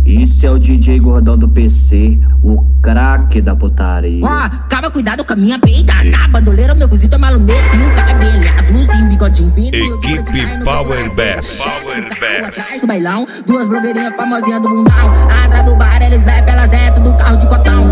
Isso é o DJ gordão do PC, o craque da putaria. Calma, cuidado com a minha peita. Na bandoleira, meu fuzil tá maluneto. E o cabelo azulzinho, bigodinho fino. Equipe Power Bass. Atrás do bailão, duas blogueirinhas famosinhas do bundão. Atrás do bar, eles levam elas dentro do carro de cotão.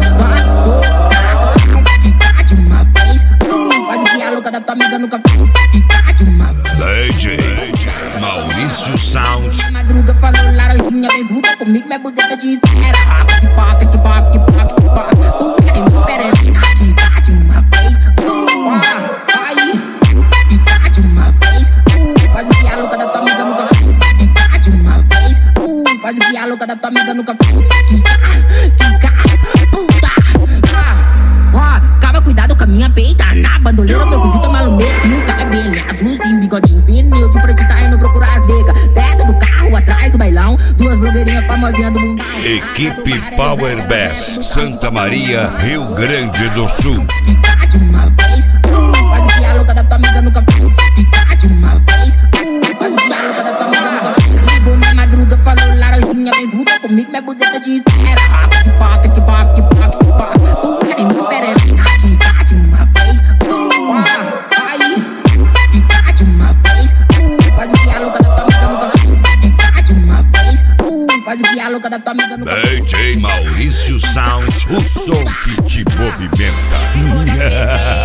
Quica de uma vez. Faz o que a louca da tua amiga nunca fez. Quica de uma vez. DJ Maurício Sound. A madruga falou, laranjinha, vem vulta comigo, minha buzeta te espera. Rapa de paca, que paca, que paca, que paca. Tu quer me perece. Quica de uma vez. Aí, quica de uma vez. Faz o que a louca da tua amiga nunca fez. Quica de uma vez. Faz o que a louca da tua amiga nunca fez. Quica, puta. Calma, cuidado com a minha peita. Na bandoleira, meu fuzil tá maluneto. E o cabelo azulzinho, bigodinho fino. Eu de preto tá indo procurar as negas. Dentro do carro, atrás do bailão. Duas blogueirinhas famosinhas do mundão. Equipe Power Bass, Santa Maria, Rio Grande do Sul. Quica de uma vez. Faz o que a louca da tua amiga nunca fez. Quica de uma vez. Faz o que a louca da tua amiga nunca fez. Ligou na madruga, falou, laranjinha, vem vulta comigo, minha buzeta te espera. Rapa de paca, que paca, que paca, que paca. Tu quer me perece. Quica de uma vez. Aí, quica de uma vez. Faz o que a louca da tua amiga nunca fez. Quica de uma vez. Faz o que a louca da tua amiga nunca fez. DJ Maurício Sound, o som que te movimenta.